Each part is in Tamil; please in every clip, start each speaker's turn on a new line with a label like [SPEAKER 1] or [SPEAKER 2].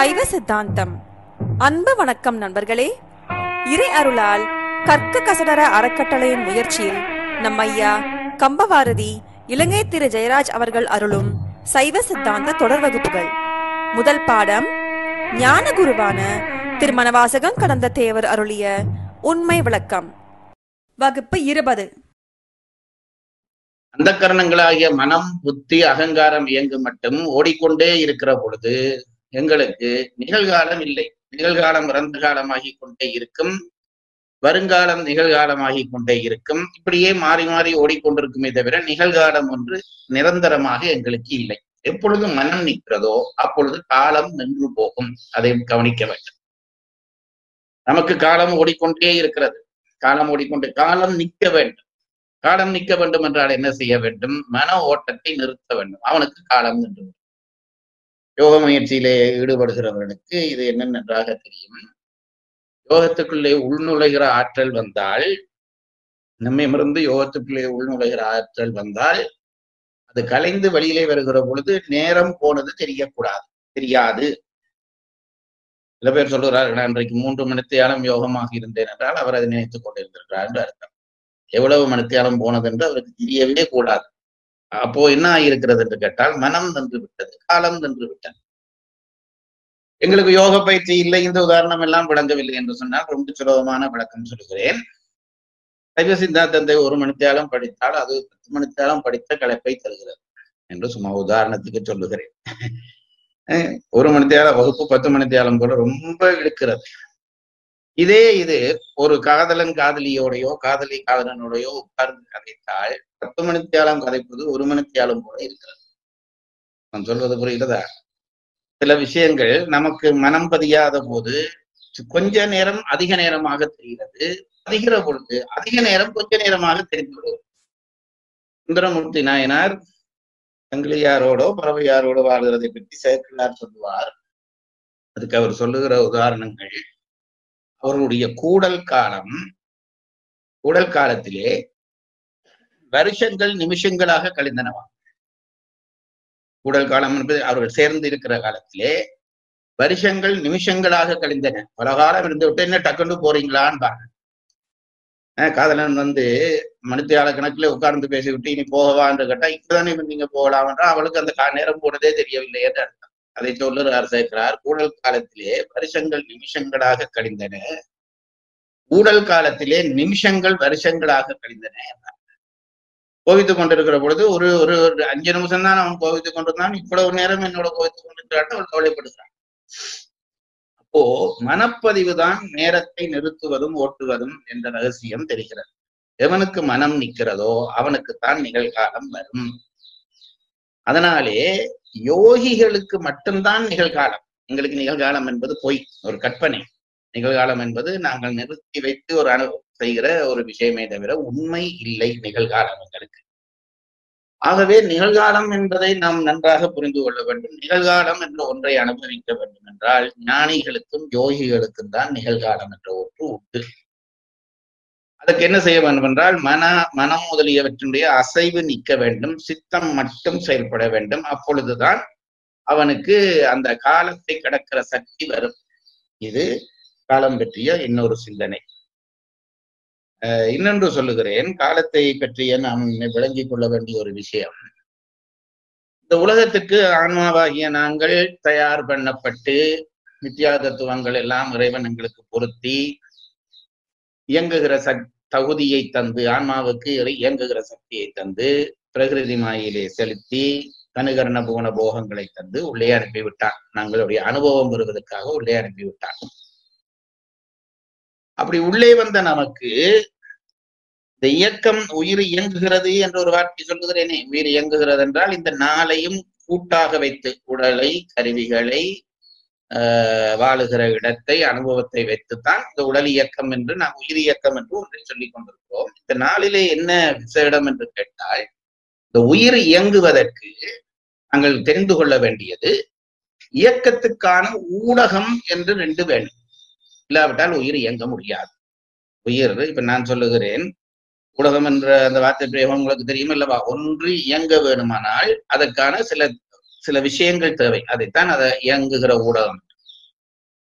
[SPEAKER 1] சைவ சித்தாந்தம். அன்பு வணக்கம் நண்பர்களே. இறை அருளால் கற்க கசடர அறக்கட்டளையின் முயற்சியில் நம் ஐயா கம்பவாரதி இலங்கை திரு ஜெயராஜ் அவர்கள் அருளும் சைவ சித்தாந்த தொடர் வகுப்புகள். முதல் பாடம் ஞான குருவான திருமணவாசகம் கடந்த தேவர் அருளிய உண்மை விளக்கம். வகுப்பு 20.
[SPEAKER 2] அந்த கரணங்களாகிய மனம், புத்தி, அகங்காரம் இயங்கு மட்டும் ஓடிக்கொண்டே இருக்கிற பொழுது எங்களுக்கு நிகழ்காலம் இல்லை. நிகழ்காலம் இறந்த காலமாகி கொண்டே இருக்கும், வருங்காலம் நிகழ்காலமாகி கொண்டே இருக்கும். இப்படியே மாறி மாறி ஓடிக்கொண்டிருக்குமே தவிர நிகழ்காலம் ஒன்று நிரந்தரமாக எங்களுக்கு இல்லை. எப்பொழுது மனம் நிற்கிறதோ அப்பொழுது காலம் நின்று போகும். அதை கவனிக்க வேண்டும். நமக்கு காலம் ஓடிக்கொண்டே இருக்கிறது. காலம் நிற்க வேண்டும். காலம் நிற்க வேண்டும் என்றால் என்ன செய்ய வேண்டும்? மன ஓட்டத்தை நிறுத்த வேண்டும். அவனுக்கு காலம் நின்று. யோக முயற்சியிலே ஈடுபடுகிறவர்களுக்கு இது என்ன நன்றாக தெரியும். யோகத்துக்குள்ளே உள்நுழைகிற ஆற்றல் வந்தால், நம்மிடமிருந்து யோகத்துக்குள்ளே உள்நுழைகிற ஆற்றல் வந்தால் அது கலைந்து வெளியிலே வருகிற பொழுது நேரம் போனது தெரியாது. சில பேர் சொல்லுகிறார்கள், நான் இன்றைக்கு 3 மணித்தியாலம் யோகமாக இருந்தேன் என்றால் அவர் அதை நினைத்துக் கொண்டிருந்திருக்கிறார் என்று அர்த்தம். எவ்வளவு மணித்தியாலம் போனது என்று அவருக்கு தெரியவே கூடாது. அப்போ என்ன ஆகியிருக்கிறது என்று கேட்டால், மனம் நின்று விட்டது, காலம் நின்று விட்டது. எங்களுக்கு யோக பயிற்சி இல்லை, இந்த உதாரணம் எல்லாம் விளங்கவில்லை என்று சொன்னால் ரொம்ப சுலபமான விளக்கம் சொல்கிறேன். சைவ சித்தாந்தத்தை 1 மணித்தியாலம் படித்தால் அது 10 மணித்தியாலம் படித்த களைப்பை தருகிறது என்று சும்மா உதாரணத்துக்கு சொல்லுகிறேன். 1 மணித்தியாலம் வகுப்பு 10 மணித்தியாலம் போல ரொம்ப இழுக்கிறது. இது ஒரு காதலன் காதலியோடையோ காதலி காதலனோடையோ உட்கார்ந்து கதைத்தால் 10 மணித்தியாலம் கதைப்பது 1 மணித்தியாலம் போல இருக்கிறது. நான் சொல்வது புரிகிறதா? சில விஷயங்கள் நமக்கு மனம் பதியாத போது கொஞ்ச நேரம் அதிக நேரமாக தெரிகிறது, பதிகிற பொழுது அதிக நேரம் கொஞ்ச நேரமாக தெரிந்து விடுவது. சுந்தரமூர்த்தி நாயனார் சங்கிலியாரோடோ பறவையாரோடோ வாழ்கிறதை பற்றி சேக்கிழார் சொல்லுவார். அதுக்கு அவர் சொல்லுகிற உதாரணங்கள், அவர்களுடைய கூடல் காலத்திலே வருஷங்கள் நிமிஷங்களாக கழிந்தனவா. கூடல் காலம் என்பது அவர்கள் சேர்ந்து இருக்கிற காலத்திலே வருஷங்கள் நிமிஷங்களாக கழிந்தன. பல காலம் இருந்து விட்டு என்ன டக்குன்னு போறீங்களான்னு பாருங்க. காதலன் மணித்தியால கணக்குல உட்கார்ந்து பேசிவிட்டு இனி போகவா என்று கேட்டா, இப்பதானே நீங்க போகலாம் என்றால் அவளுக்கு அந்த நேரம் போனதே தெரியவில்லை என்று அர்த்தம். அதை சொல்லுகிறார் சேர்க்கிறார். கூடல் காலத்திலே வருஷங்கள் நிமிஷங்களாக கழிந்தன, ஊடல் காலத்திலே நிமிஷங்கள் வருஷங்களாக கழிந்தன. கோவித்துக் கொண்டிருக்கிற பொழுது ஒரு 5 நிமிஷம் தான் அவன் கோவித்துக் கொண்டிருந்தான், இவ்வளவு நேரம் என்னோட கோவித்துக் கொண்டிருக்கிறான் அவள் கவலைப்படுகிறான். அப்போ மனப்பதிவு தான் நேரத்தை நிறுத்துவதும் ஓட்டுவதும் என்ற ரகசியம் தெரிகிறது. எவனுக்கு மனம் நிற்கிறதோ அவனுக்குத்தான் நிகழ்காலம் வரும். அதனாலே யோகிகளுக்கு மட்டும்தான் நிகழ்காலம். எங்களுக்கு நிகழ்காலம் என்பது பொய், ஒரு கற்பனை. நிகழ்காலம் என்பது நாங்கள் நிறுத்தி வைத்து ஒரு செய்கிற ஒரு விஷயமே தவிர உண்மை இல்லை நிகழ்காலம் எங்களுக்கு. ஆகவே நிகழ்காலம் என்பதை நாம் நன்றாக புரிந்து கொள்ள வேண்டும். நிகழ்காலம் என்ற ஒன்றை அனுபவிக்க வேண்டும் என்றால் ஞானிகளுக்கும் யோகிகளுக்கும் தான் நிகழ்காலம் என்ற ஒன்று உண்டு. அதுக்கு என்ன செய்ய வேண்டும் என்றால் மனம் முதலியவற்றினுடைய அசைவு நிற்க வேண்டும், சித்தம் மட்டும் செயல்பட வேண்டும். அப்பொழுதுதான் அவனுக்கு அந்த காலத்தை கடக்கிற சக்தி வரும். இது காலம் பற்றிய இன்னொரு சிந்தனை. இன்னொன்று சொல்லுகிறேன். காலத்தை பற்றிய நாம் விளங்கிக் கொள்ள வேண்டிய ஒரு விஷயம், இந்த உலகத்துக்கு ஆன்மாவாகிய நாங்கள் தயார் பண்ணப்பட்டு மித்யா தத்துவங்கள் எல்லாம் இறைவன் எங்களுக்கு பொருத்தி இயங்குகிற தகுதியை தந்து, ஆன்மாவுக்கு இயங்குகிற சக்தியை தந்து, பிரகிருதி மாயிலே செலுத்தி கனுகரண புவன போகங்களை தந்து உள்ளே அனுப்பிவிட்டான். நாங்களுடைய அனுபவம் பெறுவதற்காக உள்ளே அனுப்பிவிட்டான். அப்படி உள்ளே வந்த நமக்கு இந்த இயக்கம், உயிர் இயங்குகிறது என்ற ஒரு வார்த்தை சொல்லுகிறேனே. உயிர் இயங்குகிறது என்றால் இந்த நாளையும் கூட்டாக வைத்து, உடலை, கருவிகளை, வாழுகிற இடத்தை, அனுபவத்தை வைத்துத்தான் இந்த உடல் இயக்கம் என்று நாம் உயிர் இயக்கம் என்று ஒன்றை சொல்லிக் கொண்டிருக்கிறோம். இந்த நாளிலே என்ன விசேடம் என்று கேட்டால், இந்த உயிர் இயங்குவதற்கு நாங்கள் தெரிந்து கொள்ள வேண்டியது இயக்கத்துக்கான ஊடகம் என்று 2 வேண்டும். இல்லாவிட்டால் உயிர் இயங்க முடியாது. உயிர், இப்ப நான் சொல்லுகிறேன், ஊடகம் என்ற அந்த வார்த்தை பிரயோகம் உங்களுக்கு தெரியும் அல்லவா. ஒன்று இயங்க வேணுமானால் அதற்கான சில விஷயங்கள் தேவை. அதைத்தான் அதை இயங்குகிற ஊடகம்.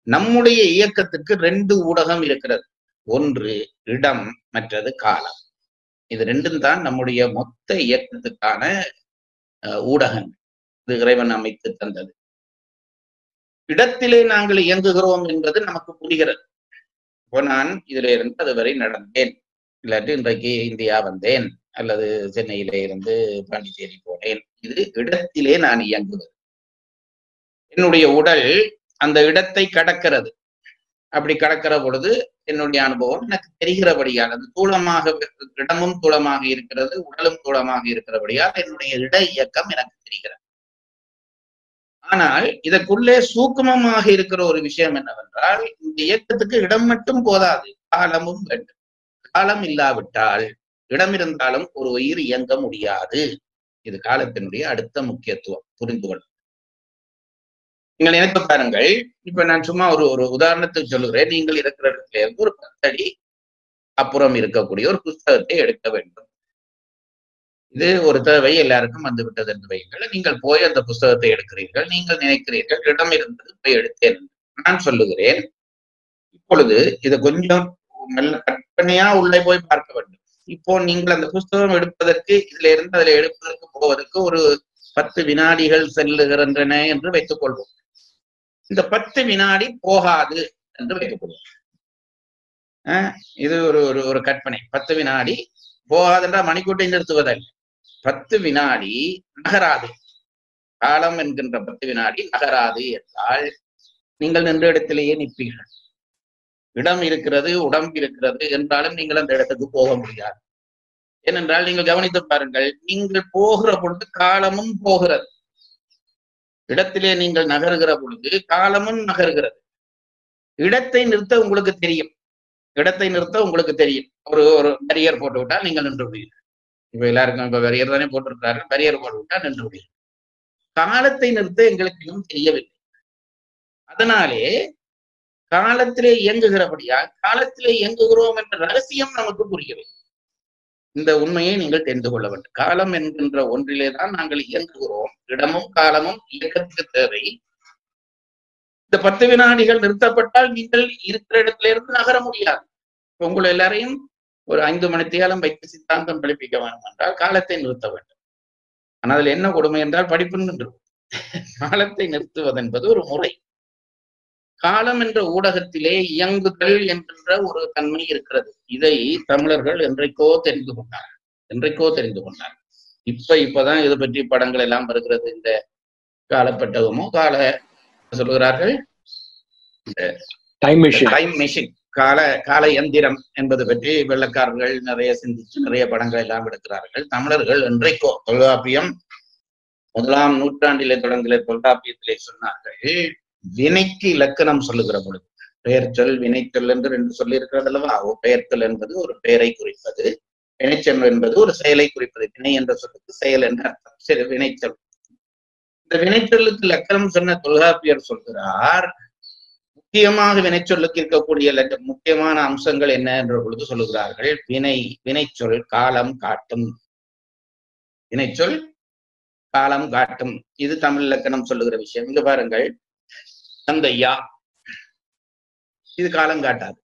[SPEAKER 2] நம்முடைய இயக்கத்துக்கு ரெண்டு ஊடகம் இருக்கிறது. ஒன்று இடம், மற்றது காலம். இது ரெண்டும் தான் நம்முடைய மொத்த இயக்கத்துக்கான ஊடகங்கள். இது இறைவன் அமைத்து தந்தது. இடத்திலே நாங்கள் இயங்குகிறோம் என்பது நமக்கு புரிகிறது. இப்போ நான் இதுல இருந்து அதுவரை நடந்தேன், இல்லாட்டி இன்றைக்கு இந்தியா வந்தேன், அல்லது சென்னையிலே இருந்து பாண்டிச்சேரி போனேன். இது இடத்திலே நான் இயங்குவது. என்னுடைய உடல் அந்த இடத்தை கடக்கிறது. அப்படி கடக்கிற பொழுது என்னுடைய அனுபவம் எனக்கு தெரிகிறபடியால், அது தூளமாக, இடமும் தூளமாக இருக்கிறது, உடலும் தூளமாக இருக்கிறபடியால் என்னுடைய இட இயக்கம் எனக்கு தெரிகிறது. ஆனால் இதற்குள்ளே சூக்குமமாக இருக்கிற ஒரு விஷயம் என்னவென்றால், இந்த இயக்கத்துக்கு இடம் மட்டும் போதாது, காலமும் வேண்டும். காலம் இல்லாவிட்டால் இடம் இருந்தாலும் ஒரு உயிர் இயங்க முடியாது. இது காலத்தினுடைய அடுத்த முக்கியத்துவம், புரிந்து கொள்ள. நீங்கள் நினைத்து பாருங்கள். இப்ப நான் சும்மா ஒரு உதாரணத்துக்கு சொல்லுகிறேன். நீங்கள் இருக்கிற இடத்துல இருந்து ஒரு 10 அடி அப்புறம் இருக்கக்கூடிய ஒரு புஸ்தகத்தை எடுக்க வேண்டும். இது ஒரு தேவை எல்லாருக்கும் வந்து விட்டது என்று வையுங்கள். நீங்கள் போய் அந்த புஸ்தகத்தை எடுக்கிறீர்கள். நீங்கள் நினைக்கிறீர்கள் இடம் இருந்தது, போய் எடுத்தேன். நான் சொல்லுகிறேன், இப்பொழுது இதை கொஞ்சம் நல்ல கற்பனையா உள்ளே போய் பார்க்க வேண்டும். இப்போ நீங்கள் அந்த புஸ்தகம் எடுப்பதற்கு, இதுல இருந்து அதுல எடுப்பதற்கு போவதற்கு ஒரு 10 வினாடிகள் செல்லுகின்றன என்று வைத்துக் கொள்வோம். இந்த 10 வினாடி போகாது என்று வைத்துக் கொள்வோம். இது ஒரு கற்பனை. 10 வினாடி போகாதுன்றா மணிக்கூட்டை நிறுத்துவதல்ல. 10 வினாடி நகராது. காலம் என்கின்ற 10 வினாடி நகராது என்றால் நீங்கள் நின்ற இடத்திலேயே நிற்பீர்கள். இடம் இருக்கிறது, உடம்பு இருக்கிறது என்றாலும் நீங்கள் அந்த இடத்துக்கு போக முடியாது. ஏனென்றால் நீங்கள் கவனித்து பாருங்கள், நீங்கள் போகிற பொழுது காலமும் போகிறது. இடத்திலே நீங்கள் நகருகிற பொழுது காலமும் நகருகிறது. இடத்தை நிறுத்த உங்களுக்கு தெரியும். இடத்தை நிறுத்த உங்களுக்கு தெரியும். ஒரு பேரியர் போட்டு விட்டால் நீங்கள் நின்று விடுவீர்கள். இப்ப எல்லாருக்கும் இப்ப பேரியர் தானே போட்டிருக்கிறாரு. பேரியர் போட்டு விட்டால் நின்று விடுவீர்கள். காலத்தை நிறுத்த எங்களுக்கு இன்னும் தெரியவில்லை. அதனாலே காலத்திலே இயங்குகிறபடியால் காலத்திலே இயங்குகிறோம் என்ற ரகசியம் நமக்கு புரியவில்லை. இந்த உண்மையை நீங்கள் தெரிந்து கொள்ள வேண்டும். காலம் என்கின்ற ஒன்றிலே தான் நாங்கள் இயங்குகிறோம். இடமும் காலமும் இயக்கத்துக்கு தேவை. இந்த 10 வினாடிகள் நிறுத்தப்பட்டால் நீங்கள் இருக்கிற இடத்துல இருந்து நகர முடியாது. உங்களை எல்லாரையும் ஒரு 5 மணித்தியாலம் வைத்து சித்தாந்தம் படிப்பிக்க வேண்டும் என்றால் காலத்தை நிறுத்த வேண்டும். ஆனால் அதில் என்ன கொடுமை என்றால் படிப்பு நின்று. காலத்தை நிறுத்துவது என்பது ஒரு முறை. காலம் என்ற ஊடகத்திலே இயங்குதல் என்கின்ற ஒரு தன்மை இருக்கிறது. இதை தமிழர்கள் என்றைக்கோ தெரிந்து கொண்டார்கள். இப்பதான் இது பற்றி படங்கள் எல்லாம் வருகிறது. இந்த காலப்பட்டகமோ சொல்லுகிறார்கள், இந்த டைம் மெஷின், கால யந்திரம் என்பது பற்றி வெள்ளக்காரர்கள் நிறைய சிந்திச்சு நிறைய படங்கள் எல்லாம் எடுக்கிறார்கள். தமிழர்கள் என்றைக்கோ, தொல்காப்பியம் 1ஆம் நூற்றாண்டிலே தொடங்கிய தொல்காப்பியத்திலே சொன்னார்கள், வினைக்கு இலக்கணம் சொல்லுகிற பொழுது பெயர் சொல் வினைச்சொல் என்று 2 சொல்லி இருக்கிறது அல்லவா. பெயர் சொல் என்பது ஒரு பெயரை குறிப்பது, வினைச்சொல் என்பது ஒரு செயலை குறிப்பது. வினை என்ற சொல்லுக்கு செயல் என்ற அர்த்தம். சரி, வினைச்சொல். இந்த வினைச்சொல்லுக்கு இலக்கணம் சொன்ன தொல்காப்பியர் சொல்கிறார், முக்கியமாக வினைச்சொல்லுக்கு இருக்கக்கூடிய முக்கியமான அம்சங்கள் என்ன என்ற பொழுது சொல்லுகிறார்கள், வினைச்சொல் காலம் காட்டும். வினைச்சொல் காலம் காட்டும். இது தமிழ் இலக்கணம் சொல்லுகிற விஷயம். இங்க பாருங்கள், தந்தையா, இது காலம் காட்டாது.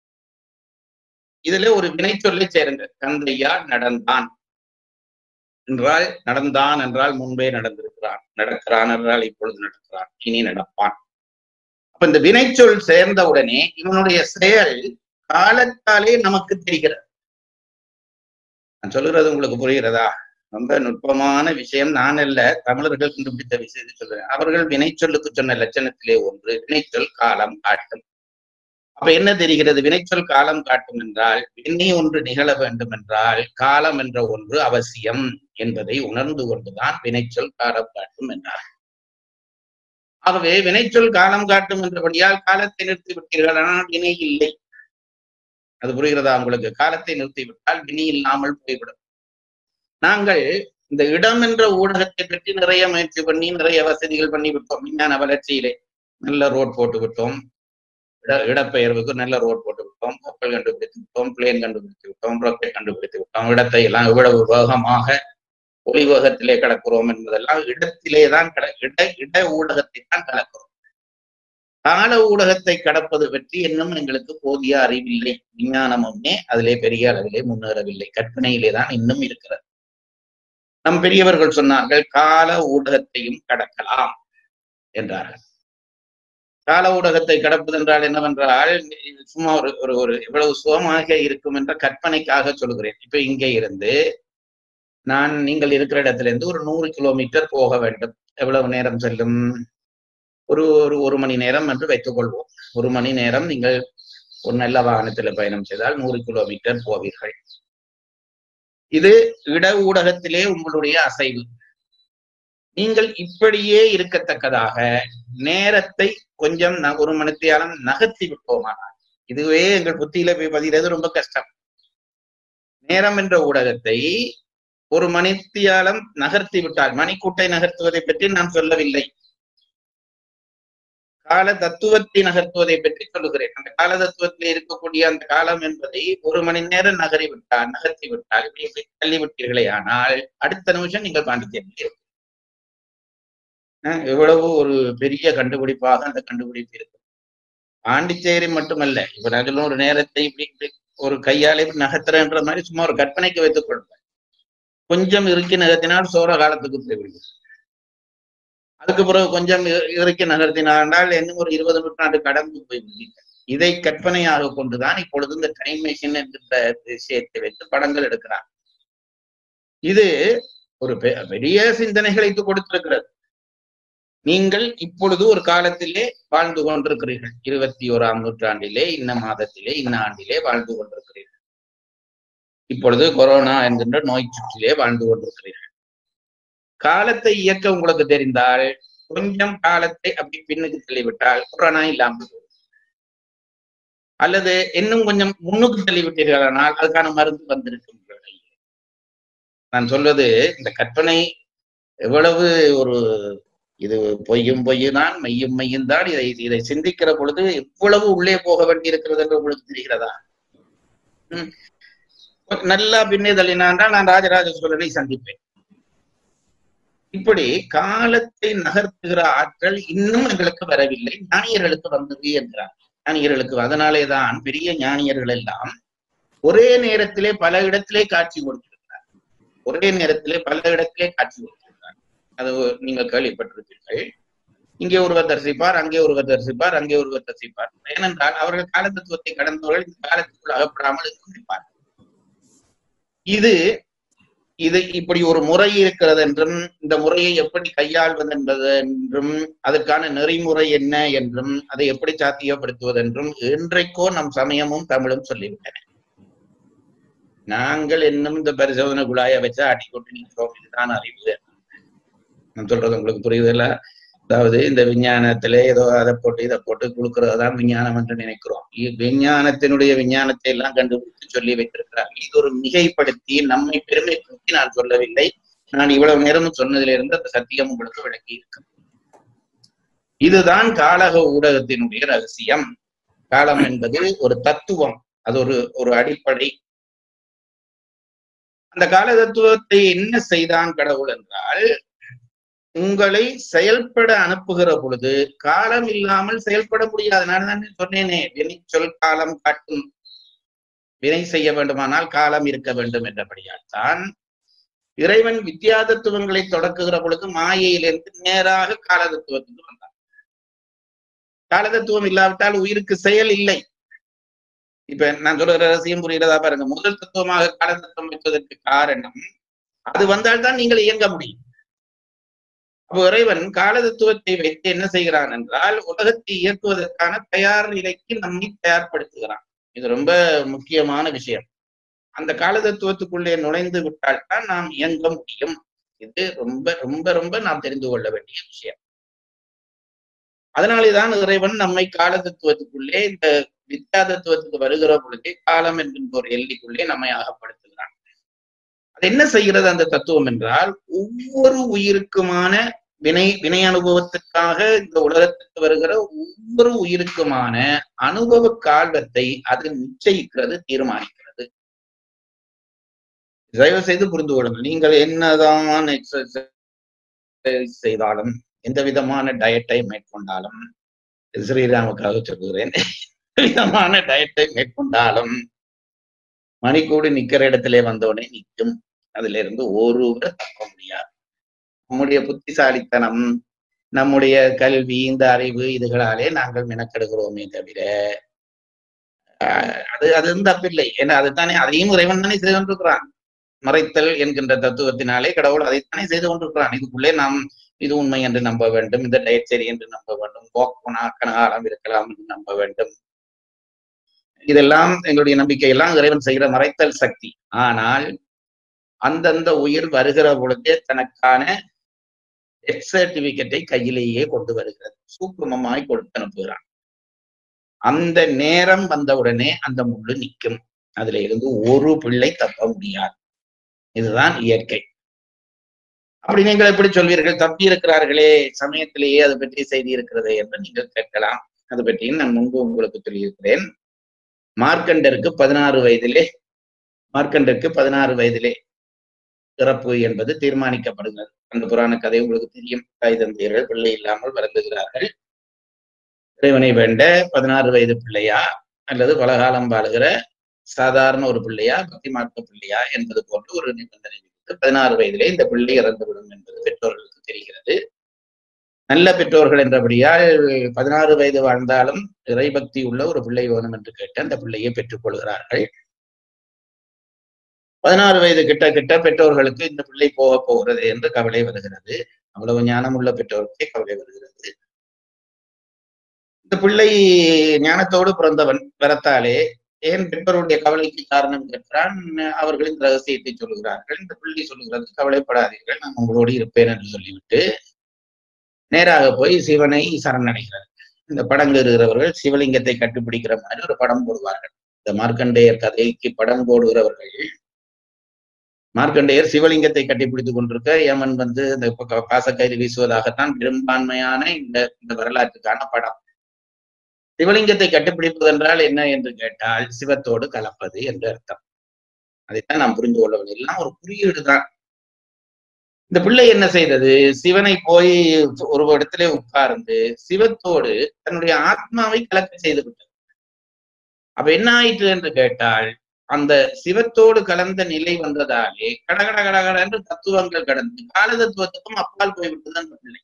[SPEAKER 2] இதுல ஒரு வினைச்சொல்லை சேருங்க. தந்தையா நடந்தான் என்றால், நடந்தான் என்றால் முன்பே நடந்திருக்கிறான், நடக்கிறான் என்றால் இப்பொழுது நடக்கிறான், இனி நடப்பான். அப்ப இந்த வினைச்சொல் சேர்ந்தவுடனே இவனுடைய செயல் காலத்தாலே நமக்கு தெரிகிறது. நான் சொல்லுறது உங்களுக்கு புரிகிறதா? ரொம்ப நுட்பமான விஷயம். நான் அல்ல, தமிழர்கள் கண்டுபிடித்த விஷயத்தை சொல்றேன். அவர்கள் வினைச்சொல்லுக்கு சொன்ன லட்சணத்திலே ஒன்று வினைச்சொல் காலம் காட்டும். அப்ப என்ன தெரிகிறது? வினைச்சொல் காலம் காட்டும் என்றால், வினை ஒன்று நிகழ வேண்டும் என்றால் காலம் என்ற ஒன்று அவசியம் என்பதை உணர்ந்து கொண்டுதான் வினைச்சொல் காலம் காட்டும் என்றார். ஆகவே வினைச்சொல் காலம் காட்டும் என்றபடியால் காலத்தை நிறுத்தி விட்டீர்கள், ஆனால் வினை இல்லை. அது புரிகிறதா உங்களுக்கு? காலத்தை நிறுத்திவிட்டால் வினை இல்லாமல் போய்விடும். நாங்கள் இந்த இடம் என்ற ஊடகத்தை பற்றி நிறைய முயற்சி பண்ணி நிறைய வசதிகள் பண்ணி விட்டோம். விஞ்ஞான வளர்ச்சியிலே நல்ல ரோட் போட்டு விட்டோம், இடப்பெயர்வுக்கு நல்ல ரோட் போட்டு விட்டோம், கப்பல் கண்டுபிடித்து விட்டோம், பிளேன் கண்டுபிடித்து விட்டோம், ராக்கெட் கண்டுபிடித்து விட்டோம். இடத்தை எல்லாம் இவ்வளவு வேகமாக ஒளி வேகத்திலே கடக்கிறோம் என்பதெல்லாம் இடத்திலே தான் இட ஊடகத்தை தான் கலக்கிறோம். கால ஊடகத்தை கடப்பது பற்றி இன்னும் எங்களுக்கு போதிய அறிவில்லை. விஞ்ஞானமுமே அதிலே பெரிய அளவிலே முன்னேறவில்லை. கற்பனையிலே தான் இன்னும் இருக்கிறது. நம் பெரியவர்கள் சொன்னார்கள், கால ஊடகத்தையும் கடக்கலாம் என்றார்கள். கால ஊடகத்தை கடப்பது என்றால் என்னவென்றால், சும்மா ஒரு ஒரு ஒரு எவ்வளவு சுகமாக இருக்கும் என்ற கற்பனைக்காக சொல்கிறேன். இப்ப இங்கே இருந்து நீங்கள் இருக்கிற இடத்துல இருந்து ஒரு 100 கிலோமீட்டர் போக வேண்டும். எவ்வளவு நேரம் செல்லும்? ஒரு மணி நேரம் என்று வைத்துக் கொள்வோம். 1 மணி நேரம் நீங்கள் ஒரு நல்ல வாகனத்தில் பயணம் செய்தால் 100 கிலோமீட்டர் போவீர்கள். இது இட ஊடகத்திலே உங்களுடைய அசைவு. நீங்கள் இப்படியே இருக்கத்தக்கதாக நேரத்தை கொஞ்சம் 1 மணித்தியாலம் நகர்த்தி விட்டோமானால், இதுவே எங்கள் புத்தியில போய் பதிகிறது ரொம்ப கஷ்டம். நேரம் என்ற ஊடகத்தை 1 மணித்தியாலம் நகர்த்தி விட்டால், மணிக்கூட்டை நகர்த்துவதை பற்றி நான் சொல்லவில்லை, கால தத்துவத்தை நகர்த்துவதை பற்றி சொல்லுகிறேன். அந்த கால தத்துவத்தில் இருக்கக்கூடிய அந்த காலம் என்பதை 1 மணி நேரம் நகர்த்தி விட்டால் இப்படி தள்ளிவிட்டீர்களே ஆனால் அடுத்த நிமிஷம் நீங்கள் பாண்டிச்சேரியில் எவ்வளவு ஒரு பெரிய கண்டுபிடிப்பாக அந்த கண்டுபிடிப்பு இருக்கு. பாண்டிச்சேரி மட்டுமல்ல, இப்ப நான் ஒரு நேரத்தை இப்படி ஒரு கையாலே நகர்த்துறன்ற மாதிரி சும்மா ஒரு கற்பனைக்கு வைத்துக் கொள்வேன். கொஞ்சம் இறுக்கி நகர்த்தினால் சோழ காலத்துக்கு போய்விடுகிறது. அதுக்கு பிறகு கொஞ்சம் இறுக்கி நகர்த்தினால் இன்னும் ஒரு 20 நூற்றாண்டு கடந்து போய்விடுகிறது. இதை கற்பனையாக கொண்டுதான் இப்பொழுது இந்த டைம் மெஷின் என்கின்ற விஷயத்தை வைத்து படங்கள் எடுக்கிறார். இது ஒரு பெரிய சிந்தனைகளை கொடுத்திருக்கிறது. நீங்கள் இப்பொழுது ஒரு காலத்திலே வாழ்ந்து கொண்டிருக்கிறீர்கள். 21ஆம் நூற்றாண்டிலே, இன்ன மாதத்திலே, இன்ன ஆண்டிலே வாழ்ந்து கொண்டிருக்கிறீர்கள். இப்பொழுது கொரோனா என்கின்ற நோய் சுற்றிலே வாழ்ந்து கொண்டிருக்கிறீர்கள். காலத்தை இயக்க உங்களுக்கு தெரிந்தால் கொஞ்சம் காலத்தை அப்படி பின்னுக்கு தள்ளிவிட்டால் கொரோனா இல்லாமல் போகும். அல்லது இன்னும் கொஞ்சம் முன்னுக்கு தள்ளிவிட்டீர்களானால் அதுக்கான மருந்து வந்திருக்கும். நான் சொல்வது இந்த கற்பனை எவ்வளவு ஒரு இது பொய்யும் பொய்யுதான், மெய்யும் மெய்யும் தான். இதை சிந்திக்கிற பொழுது எவ்வளவு உள்ளே போக வேண்டி இருக்கிறது என்று உங்களுக்கு தெரிகிறதா? நல்லா பின்னே தள்ளினான் நான் ராஜராஜ சோழனை சந்திப்பேன். இப்படி காலத்தை நகர்த்துகிற ஆற்றல் இன்னும் எங்களுக்கு வரவில்லை. ஞானியர்களுக்கு வந்தது என்கிறார். ஞானியர்களுக்கு அதனாலேதான் பெரிய ஞானியர்கள் எல்லாம் ஒரே நேரத்திலே பல இடத்திலே காட்சி கொடுத்திருக்கிறார். ஒரே நேரத்திலே பல இடத்திலே காட்சி கொடுத்திருக்கிறார். அது நீங்கள் கேள்விப்பட்டிருப்பீர்கள். இங்கே ஒருவர் தரிசிப்பார், அங்கே ஒருவர் தரிசிப்பார், அங்கே ஒருவர் தரிசிப்பார். ஏனென்றால் அவர்கள் கால தத்துவத்தை கடந்தவர்கள் இந்த காலத்துக்குள் அகப்படாமல் இருந்திருப்பார். இது இப்படி ஒரு முறை இருக்கிறது என்றும், இந்த முறையை எப்படி கையாள்வது என்பது என்றும், அதற்கான நெறிமுறை என்ன என்றும், அதை எப்படி சாத்தியப்படுத்துவது என்றும் என்றைக்கோ நம் சமயமும் தமிழும் சொல்லிவிட்டன. நாங்கள் இன்னும் இந்த பரிசோதனை குழாயை வச்சு அடிக்கொண்டு நிற்கிறோம். இதுதான் அறிவு. நான் சொல்றது உங்களுக்கு புரியுதில்ல? அதாவது இந்த விஞ்ஞானத்திலே ஏதோ அதை போட்டு இதை போட்டு கொடுக்கறதுதான் விஞ்ஞானம் என்று நினைக்கிறோம். விஞ்ஞானத்தினுடைய விஞ்ஞானத்தை எல்லாம் கண்டுபிடித்து சொல்லி வைத்திருக்கிறார். இது ஒரு மிகைப்படுத்தி நம்மை பெருமைப்படுத்தி நான் சொல்லவில்லை. நான் இவ்வளவு நேரம் சொன்னதிலிருந்து அந்த சத்தியம் உங்களுக்கு விளக்கி இருக்கு. இதுதான் காலக ஊடகத்தினுடைய ரகசியம். காலம் என்பது ஒரு தத்துவம், அது ஒரு அடிப்படை. அந்த கால தத்துவத்தை என்ன செய்தான் கடவுள் என்றால், உங்களை செயல்பட அனுப்புகிற பொழுது காலம் இல்லாமல் செயல்பட முடியாது. நான் தான் சொன்னேனே, வினை சொல் காலம் காட்டும். வினை செய்ய வேண்டுமானால் காலம் இருக்க வேண்டும் என்றபடியால் தான் இறைவன் வித்யா தத்துவங்களை தொடக்குகிற பொழுது மாயையிலிருந்து நேராக கால தத்துவத்துக்கு வந்தார். கால தத்துவம் இல்லாவிட்டால் உயிருக்கு செயல் இல்லை. இப்ப நான் சொல்ற ரகசியம் புரிகிறதா பாருங்க. முதல் தத்துவமாக கால தத்துவம் வைப்பதற்கு காரணம், அது வந்தால்தான் நீங்கள் இயங்க முடியும். அப்போ இறைவன் கால தத்துவத்தை வைத்து என்ன செய்கிறான் என்றால், உலகத்தை இயக்குவதற்கான தயார் நிலைக்கு நம்மை தயார்படுத்துகிறான். இது ரொம்ப முக்கியமான விஷயம். அந்த கால தத்துவத்துக்குள்ளே நுழைந்து விட்டால்தான் நாம் இயங்க முடியும். இது ரொம்ப ரொம்ப ரொம்ப நாம் தெரிந்து கொள்ள வேண்டிய விஷயம். அதனாலேதான் இறைவன் நம்மை கால தத்துவத்துக்குள்ளே, இந்த வித்யா தத்துவத்துக்கு வருகிற பொழுதே காலம் என்கின்ற ஒரு எல்லைக்குள்ளே நம்மை அகப்படுத்துகிறான். அது என்ன செய்கிறது அந்த தத்துவம் என்றால், ஒவ்வொரு உயிருக்குமான வினை அனுபவத்துக்காக இந்த உலகத்துக்கு வருகிற ஒவ்வொரு உயிருக்குமான அனுபவ காலத்தை அது நிச்சயிக்கிறது, தீர்மானிக்கிறது. தயவு செய்து புரிந்து கொள்ளுங்கள். நீங்கள் என்னதான் எக்ஸசைஸ் செய்தாலும், எந்த விதமான டயட்டை மேற்கொண்டாலும், ஸ்ரீராமுக்காக சொல்லுகிறேன். விதமான டயட்டை மேற்கொண்டாலும் மணிக்கூடு நிக்கிற இடத்திலே வந்தோடனே நிற்கும். அதுல இருந்து ஒருவர் தப்ப முடியாது. நம்முடைய புத்திசாலித்தனம், நம்முடைய கல்வி, இந்த அறிவு இதுகளாலே நாங்கள் மெனக்கெடுகிறோமே தவிர அது தப்பில்லை. ஏன்னா அதுதானே, அதையும் இறைவன் தானே செய்து கொண்டிருக்கிறான். மறைத்தல் என்கின்ற தத்துவத்தினாலே கடவுள் அதைத்தானே செய்து கொண்டிருக்கிறான். இதுக்குள்ளே நாம் இது உண்மை என்று நம்ப வேண்டும், இந்த டயட் சரி என்று நம்ப வேண்டும், கனகாலம் இருக்கலாம் என்று நம்ப வேண்டும். இதெல்லாம் எங்களுடைய நம்பிக்கை எல்லாம் இறைவன் செய்கிற மறைத்தல் சக்தி. ஆனால் அந்தந்த உயிர் வருகிற பொழுதே தனக்கான டெத் சர்டிபிகேட்டை கையிலேயே கொண்டு வருகிறது, சூக்குமமாய் கொடுத்து அனுப்புகிறான். அந்த நேரம் வந்தவுடனே அந்த முள்ளு நிற்கும். அதுல இருந்து ஒரு பிள்ளை தப்ப முடியாது. இதுதான் இயற்கை. அப்படி நீங்கள் எப்படி சொல்வீர்கள்? தப்பி இருக்கிறார்களே, சமயத்திலேயே அது பற்றி செய்தி இருக்கிறது என்று நீங்கள் கேட்கலாம். அது பற்றியும் நான் முன்பு உங்களுக்கு சொல்லியிருக்கிறேன். மார்க்கண்டருக்கு 16 வயதிலே இறப்பு என்பது தீர்மானிக்கப்படுகிறது. அந்த புராண கதை உங்களுக்கு தெரியும். தாய் தந்தையர்கள் பிள்ளை இல்லாமல் வருந்துகிறார்கள். இறைவனை வேண்ட 16 வயது பிள்ளையா அல்லது பலகாலம் வாழுகிற சாதாரண ஒரு பிள்ளையா, பக்தி மார்க்க பிள்ளையா என்பது போன்று ஒரு நிபந்தனை விதித்து 16 வயதிலே இந்த பிள்ளை இறந்துவிடும் என்பது பெற்றோர்களுக்கு தெரிகிறது. நல்ல பெற்றோர்கள் என்றபடியால் 16 வயது வாழ்ந்தாலும் இறைபக்தி உள்ள ஒரு பிள்ளை வேணும் என்று கேட்டு அந்த பிள்ளையை பெற்றுக் கொள்கிறார்கள். 16 வயது கிட்ட பெற்றோர்களுக்கு இந்த பிள்ளை போக போகிறது என்று கவலை வருகிறது. அவ்வளவு ஞானம் உள்ள பெற்றோருக்கே கவலை வருகிறது. இந்த பிள்ளை ஞானத்தோடு பிறந்தவன் வரத்தாலே ஏன் பெற்றோருடைய கவலைக்கு காரணம் கேட்கிறான். அவர்களின் ரகசியத்தை சொல்லுகிறார்கள். இந்த பிள்ளை சொல்லுகிறது, கவலைப்படாதீர்கள், நான் உங்களோடு இருப்பேன் என்று சொல்லிவிட்டு நேராக போய் சிவனை சரணடைகிறார். இந்த படங்கு இருக்கிறவர்கள் சிவலிங்கத்தை கட்டுப்பிடிக்கிற மாதிரி ஒரு படம் போடுவார்கள். இந்த மார்க்கண்டேயர் கதைக்கு படம் போடுகிறவர்கள், மார்க்கண்டேயர் சிவலிங்கத்தை கட்டிப்பிடித்துக் கொண்டிருக்க யமன் வந்து இந்த பாசக்கயிறு வீசுவதாகத்தான் பெரும்பான்மையான இந்த வரலாற்றுக்கான படம். சிவலிங்கத்தை கட்டுப்பிடிப்பது என்றால் என்ன என்று கேட்டால் சிவத்தோடு கலப்பது என்று அர்த்தம். அதைத்தான் நாம் புரிந்து கொள்ள வேண்டும். எல்லாம் ஒரு குறியீடு தான். இந்த பிள்ளை என்ன செய்தது? சிவனை போய் ஒரு இடத்திலே உட்கார்ந்து சிவத்தோடு தன்னுடைய ஆத்மாவை கலக்க செய்து விட்டது. அப்ப என்ன ஆயிற்று என்று கேட்டால், அந்த சிவத்தோடு கலந்த நிலை வந்ததாலே கடகட என்று தத்துவங்கள் கடந்து கால தத்துவத்துக்கும் அப்பால் போய்விட்டது அந்த பிள்ளை.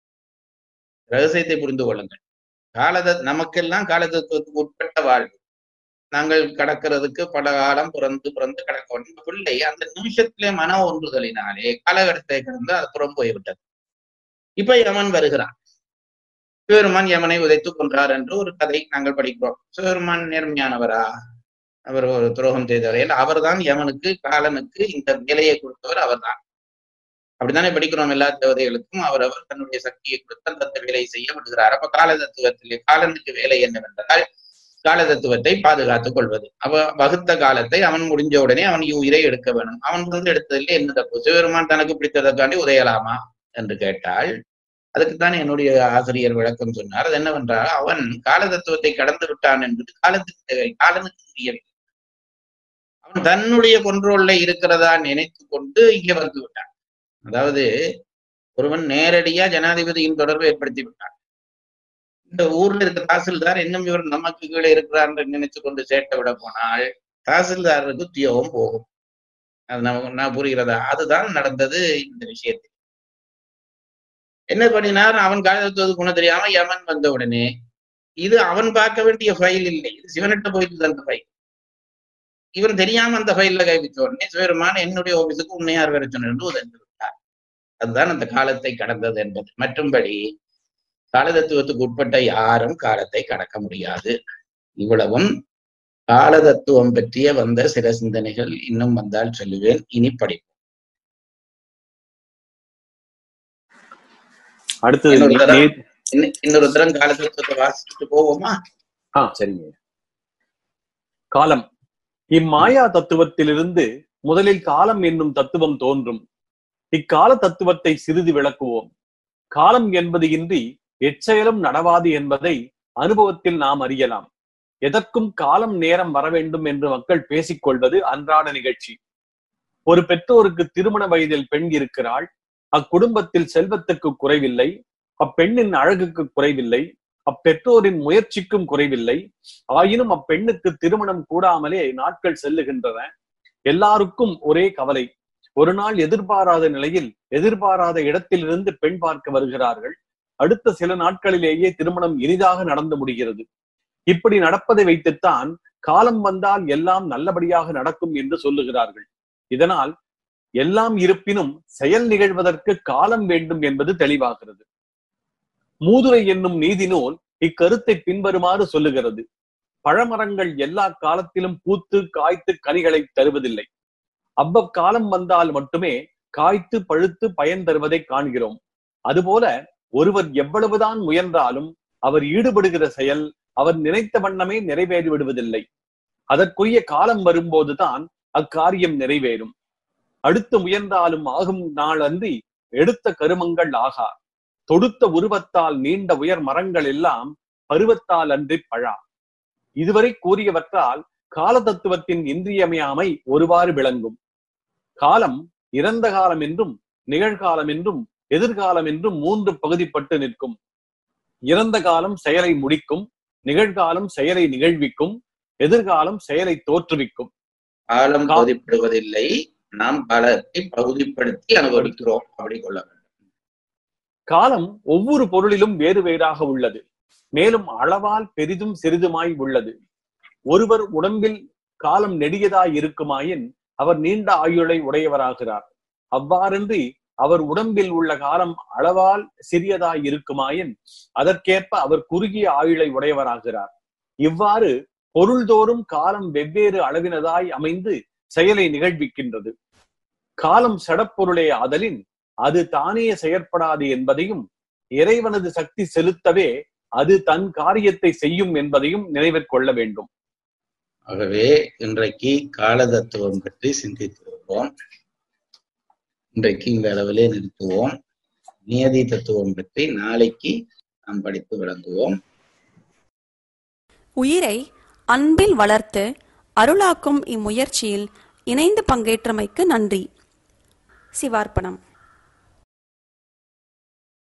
[SPEAKER 2] ரகசியத்தை புரிந்து கொள்ளுங்கள். நமக்கெல்லாம் கால தத்துவத்துக்கு உட்பட்ட வாழ்வு. நாங்கள் கடக்கிறதுக்கு பல காலம் பிறந்து கடக்க வேண்டும். பிள்ளை அந்த நிமிஷத்திலே மன ஒன்றுதலினாலே காலகட்டத்தை கடந்து அது புறம் போய்விட்டது. இப்ப யமன் வருகிறான். சிவபெருமான் யமனை உதைத்துக் கொன்றார் என்று ஒரு கதை நாங்கள் படிக்கிறோம். சிவபெருமான் நேர்மையானவரா? அவர் ஒரு துரோகம் செய்தவர். அவர்தான் யமனுக்கு, காலனுக்கு இந்த வேலையை கொடுத்தவர் அவர்தான். அப்படித்தானே படிக்கிறோம். எல்லா தேவதைகளுக்கும் அவரவர் தன்னுடைய சக்தியை கொடுத்து அந்த வேலையை செய்ய விடுகிறார். அப்ப கால தத்துவத்திலே காலனுக்கு வேலை என்னவென்றால் கால தத்துவத்தை பாதுகாத்துக் கொள்வது. வகுத்த காலத்தை அவன் முடிஞ்ச உடனே அவன் உயிரை எடுக்க வேணும். அவன் வந்து எடுத்ததிலே என்ன தப்பு? சிவபெருமான் தனக்கு பிடித்ததற்காண்டி உதையலாமா என்று கேட்டால் அதுக்குத்தான் என்னுடைய ஆசிரியர் விளக்கம் சொன்னார். அது என்னவென்றால், அவன் கால தத்துவத்தை கடந்து விட்டான் என்பது காலனுக்கு தெரியவில்லை. அவன் தன்னுடைய கொண்ட்ரோல்ல இருக்கிறதா நினைத்து கொண்டு இங்கே வந்து விட்டான். அதாவது ஒருவன் நேரடியா ஜனாதிபதியின் தொடர்பை ஏற்படுத்தி விட்டான். இந்த ஊர்ல இருக்க தாசில்தார் இன்னும் இவர் நமக்கு கீழே இருக்கிறார் என்று நினைச்சு கொண்டு சேட்டை விட போனால் தாசில்தாருக்கு உத்தியோகம் போகும். அது நான் புரிகிறதா? அதுதான் நடந்தது இந்த விஷயத்தில். என்ன பண்ணினார்? அவன் காலத்துவது குணம் தெரியாம யமன் வந்த உடனே இது அவன் பார்க்க வேண்டிய ஃபைல் இல்லை, இது சிவனிட்ட போயிட்டு அந்த ஃபைல். இவன் தெரியாம அந்த ஃபைல்ல கை வச்ச உடனே சிவபெருமான் என்னுடைய ஆபீஸுக்கு உண்மையார் வர சொன்ன என்று உதவி விட்டார். அதுதான் அந்த காலத்தை கடந்தது என்பது. மற்றும்படி கால தத்துவத்துக்கு உட்பட்ட யாரும் காலத்தை கடக்க முடியாது. இவ்வளவும் கால தத்துவம் பற்றிய வந்த சில சிந்தனைகள். இன்னும் வந்தால் சொல்லுவேன். இனி படிப்போம்.
[SPEAKER 3] அடுத்தது
[SPEAKER 2] இன்னொரு தரம் கால தத்துவத்தை வாசிச்சுட்டு போவோமா?
[SPEAKER 3] சரிங்க. காலம். இம்மாயா தத்துவத்திலிருந்து முதலில் காலம் என்னும் தத்துவம் தோன்றும். இக்கால தத்துவத்தை சிறிது விளக்குவோம். காலம் என்பது இன்றி எச்செயலும் நடவாது என்பதை அனுபவத்தில் நாம் அறியலாம். எதற்கும் காலம் நேரம் வர வேண்டும் என்று மக்கள் பேசிக்கொள்வது அன்றாட நிகழ்ச்சி. ஒரு பெற்றோருக்கு திருமண வயதில் பெண் இருக்கிறாள். அக்குடும்பத்தில் செல்வத்துக்கு குறைவில்லை, அப்பெண்ணின் அழகுக்கு குறைவில்லை, அப்பெற்றோரின் முயற்சிக்கும் குறைவில்லை. ஆயினும் அப்பெண்ணுக்கு திருமணம் கூடாமலே நாட்கள் செல்லுகின்றன. எல்லாருக்கும் ஒரே கவலை. ஒரு நாள் எதிர்பாராத நிலையில் எதிர்பாராத இடத்திலிருந்து பெண் பார்க்க வருகிறார்கள். அடுத்த சில நாட்களிலேயே திருமணம் இனிதாக நடந்து முடிகிறது. இப்படி நடப்பதை வைத்துத்தான் காலம் வந்தால் எல்லாம் நல்லபடியாக நடக்கும் என்று சொல்லுகிறார்கள். இதனால் எல்லாம் இருப்பினும் செயல் நிகழ்வதற்கு காலம் வேண்டும் என்பது தெளிவாகிறது. மூதுரை என்னும் நீதி நூல் இக்கருத்தை பின்வருமாறு சொல்லுகிறது. பழமரங்கள் எல்லா காலத்திலும் பூத்து காய்த்து கனிகளை தருவதில்லை. அவ்வக்காலம் வந்தால் மட்டுமே காய்த்து பழுத்து பயன் தருவதை காண்கிறோம். அதுபோல ஒருவர் எவ்வளவுதான் முயன்றாலும் அவர் ஈடுபடுகிற செயல் அவர் நினைத்த வண்ணமே நிறைவேறி விடுவதில்லை. அதற்குரிய காலம் வரும்போதுதான் அக்காரியம் நிறைவேறும். அடுத்து முயன்றாலும் ஆகும் நாள் அன்றி எடுத்த கருமங்கள் ஆகா. தொடுத்த உருவத்தால் நீண்ட உயர் மரங்கள் எல்லாம் பருவத்தால் அன்றி பழா. இதுவரை கூறியவற்றால் கால தத்துவத்தின் இன்றியமையாமை ஒருவாறு விளங்கும். காலம் இறந்த காலம் என்றும் நிகழ்காலம் என்றும் எதிர்காலம் என்றும் 3 பகுதிப்பட்டு நிற்கும். இறந்த காலம் செயலை முடிக்கும், நிகழ்காலம் செயலை நிகழ்விக்கும், எதிர்காலம் செயலை தோற்றுவிக்கும்.
[SPEAKER 2] காலம் பகுதிப்படுவதில்லை, நாம் காலத்தை பகுதிப்படுத்தி அனுபவிக்கிறோம். அப்படி கொள்ள வேண்டும்.
[SPEAKER 3] காலம் ஒவ்வொரு பொருளிலும் வேறு வேறாக உள்ளது. மேலும் அளவால் பெரிதும் சிறிதுமாய் உள்ளது. ஒருவர் உடம்பில் காலம் நெடியதாய் இருக்குமாயின் அவர் நீண்ட ஆயுளை உடையவராகிறார். அவ்வாறின்றி அவர் உடம்பில் உள்ள காலம் அளவால் சிறியதாய் இருக்குமாயின் அதற்கேற்ப அவர் குறுகிய ஆயுளை உடையவராகிறார். இவ்வாறு பொருள்தோறும் காலம் வெவ்வேறு அளவினதாய் அமைந்து செயலை நிகழ்விக்கின்றது. காலம் சடப்பொருளே ஆதலின் அது தானே செயற்படாது என்பதையும், இறைவனது சக்தி செலுத்தவே அது தன் காரியத்தை செய்யும் என்பதையும் நினைவில் கொள்ள வேண்டும்.
[SPEAKER 2] ஆகவே இன்றைக்கு கால தத்துவம் பற்றி சிந்தித்து வருவோம். இன்றைக்கு இந்த அளவிலே நிறுத்துவோம். நியதி தத்துவம் பற்றி நாளைக்கு நாம் படித்து விளங்குவோம்.
[SPEAKER 1] உயிரை அன்பில் வளர்த்து அருளாக்கும் இம்முயற்சியில் இணைந்து பங்கேற்றமைக்கு நன்றி. சிவார்ப்பணம்.